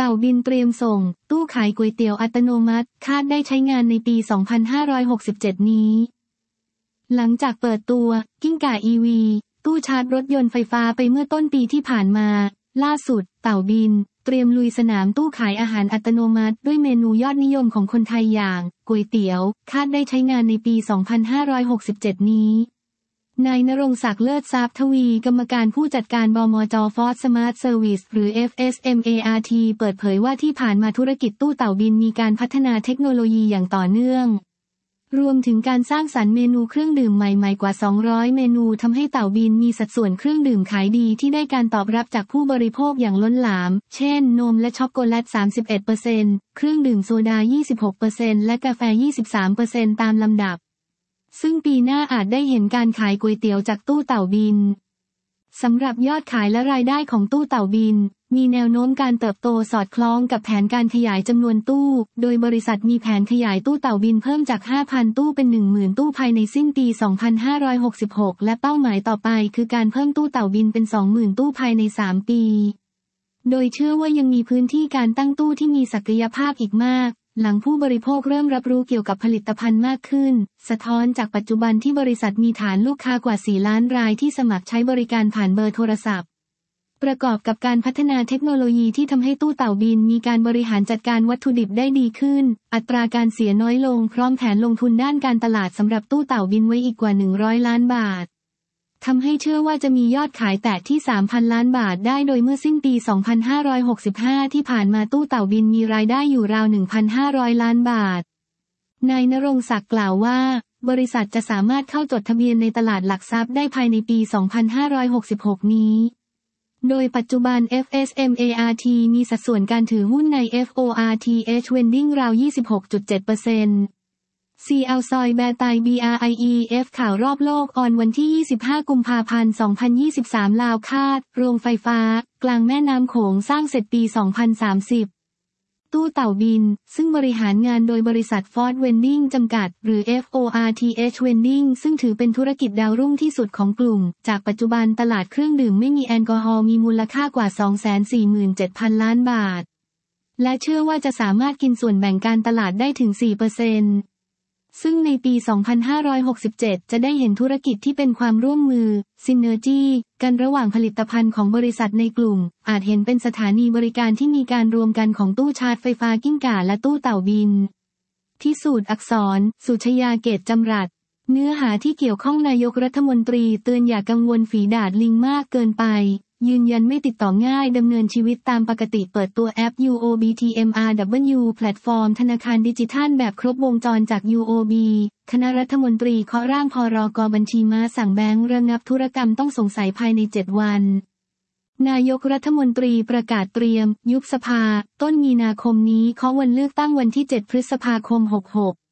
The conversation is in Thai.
ต่าบินเตรียมส่งตู้ขายก๋วยเตี๋ยวอัตโนมัติคาดได้ใช้งานในปี 2567 นี้หลังจากเปิดตัวกิ้งก่า EV ตู้ชาร์จรถยนต์ไฟฟ้าไปเมื่อต้นปีที่ผ่านมาล่าสุดเต่าบินเตรียมลุยสนามตู้ขายอาหารอัตโนมัติด้วยเมนูยอดนิยมของคนไทยอย่างก๋วยเตี๋ยวคาดได้ใช้งานในปี 2567 นี้นายณรงค์ศักดิ์เลิศทรัพย์ทวีกรรมการผู้จัดการบมจ. Ford Smart Service หรือ FSMART เปิดเผยว่าที่ผ่านมาธุรกิจตู้เต่าบินมีการพัฒนาเทคโนโลยีอย่างต่อเนื่องรวมถึงการสร้างสรรค์เมนูเครื่องดื่มใหม่ๆกว่า 200 เมนูทำให้เต่าบินมีสัดส่วนเครื่องดื่มขายดีที่ได้การตอบรับจากผู้บริโภคอย่างล้นหลามเช่นนมและช็อกโกแลต 31% เครื่องดื่มโซดา 26% และกาแฟ 23% ตามลำดับซึ่งปีหน้าอาจได้เห็นการขายก๋วยเตี๋ยวจากตู้เต่าบินสำหรับยอดขายและรายได้ของตู้เต่าบินมีแนวโน้มการเติบโตสอดคล้องกับแผนการขยายจำนวนตู้โดยบริษัทมีแผนขยายตู้เต่าบินเพิ่มจาก 5,000 ตู้เป็น 10,000 ตู้ภายในสิ้นปี 2566 และเป้าหมายต่อไปคือการเพิ่มตู้เต่าบินเป็น 20,000 ตู้ภายใน 3 ปีโดยเชื่อว่ายังมีพื้นที่การตั้งตู้ที่มีศักยภาพอีกมากหลังผู้บริโภคเริ่มรับรู้เกี่ยวกับผลิตภัณฑ์มากขึ้นสะท้อนจากปัจจุบันที่บริษัทมีฐานลูกค้ากว่า 4 ล้านรายที่สมัครใช้บริการผ่านเบอร์โทรศัพท์ประกอบกับการพัฒนาเทคโนโลยีที่ทำให้ตู้เต่าบินมีการบริหารจัดการวัตถุดิบได้ดีขึ้นอัตราการเสียน้อยลงพร้อมแผนลงทุนด้านการตลาดสำหรับตู้เต่าบินไว้อีกกว่า100 ล้านบาททำให้เชื่อว่าจะมียอดขายแตะที่ 3,000 ล้านบาทได้โดยเมื่อสิ้นปี 2565 ที่ผ่านมาตู้เต่าบินมีรายได้อยู่ราว 1,500 ล้านบาทนายณรงค์ศักดิ์กล่าวว่าบริษัทจะสามารถเข้าจดทะเบียนในตลาดหลักทรัพย์ได้ภายในปี 2566 นี้โดยปัจจุบัน FSMART มีสัดส่วนการถือหุ้นใน FORTH Vending ราว 26.7% CL ซอยแบร์ไต BRIEF ข่าวรอบโลกออนวันที่ 25 กุมภาพันธ์ 2023 ลาวคาดโรงไฟฟ้ากลางแม่น้ำโขงสร้างเสร็จปี 2030 ตู้เต่าบินซึ่งบริหารงานโดยบริษัท Ford Vending จำกัดหรือ FORTH Vending ซึ่งถือเป็นธุรกิจดาวรุ่งที่สุดของกลุ่มจากปัจจุบันตลาดเครื่องดื่มไม่มีแอลกอฮอล์มีมูลค่ากว่า 247,000 ล้านบาทและเชื่อว่าจะสามารถกินส่วนแบ่งการตลาดได้ถึง 4%ซึ่งในปี 2567 จะได้เห็นธุรกิจที่เป็นความร่วมมือ Synergy กันระหว่างผลิตภัณฑ์ของบริษัทในกลุ่มอาจเห็นเป็นสถานีบริการที่มีการรวมกันของตู้ชาร์จไฟฟ้ากิ้งก่าและตู้เต่าบินพิสูจน์อักษรสุชยาเกตจำรัดเนื้อหาที่เกี่ยวข้องนายกรัฐมนตรีเตือนอย่ากังวลฝีดาษลิงมากเกินไปยืนยันไม่ติดต่อง่ายดำเนินชีวิตตามปกติเปิดตัวแอป UOB TMRW แพลตฟอร์มธนาคารดิจิทัลแบบครบวงจรจาก UOB คณะรัฐมนตรีเคาะร่างพรก.บัญชีม้าสั่งแบงก์ระงับธุรกรรมต้องสงสัยภายใน 7 วันนายกรัฐมนตรีประกาศเตรียมยุบสภาต้นมีนาคมนี้เคาะวันเลือกตั้งวันที่ 7 พฤษภาคม 66